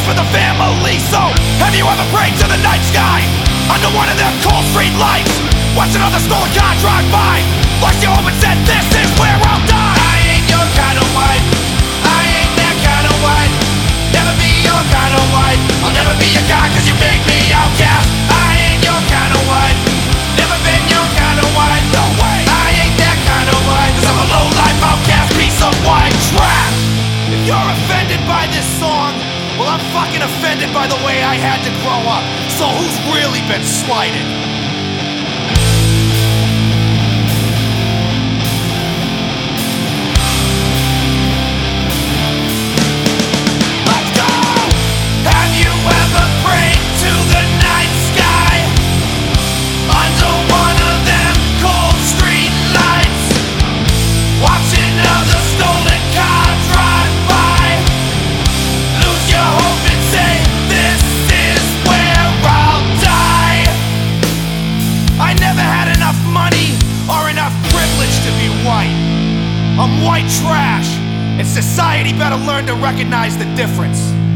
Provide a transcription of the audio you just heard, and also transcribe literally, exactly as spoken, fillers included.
for the family. So, have you ever prayed to the night sky under one of them cold street lights, watch another stolen car drive by, locked you home and said, this is where I'll die? I ain't your kind of white, I ain't that kind of white, never be your kind of white, I'll never be your guy cause you make me outcast. I ain't your kind of white, never been your kind of white, no way. I ain't that kind of white, cause I'm a low-life outcast piece of white trash. If you're offended by this song, well, I'm fucking offended by the way I had to grow up. So who's really been slighted? Let's go! Have you ever prayed to the night sky under one of them cold street lights, watching other stolen car drive by, lose your hope and say, this is where I'll die? I never had enough money or enough privilege to be white. I'm white trash, and society better learn to recognize the difference.